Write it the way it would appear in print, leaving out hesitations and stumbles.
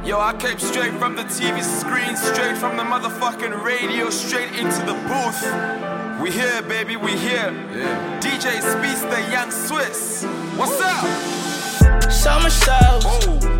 Yo, I came straight from the TV screen, straight from the motherfucking radio, straight into the booth. We here, baby, we here. Yeah. DJ Speedster, Young Swiss. What's up? Summer shows.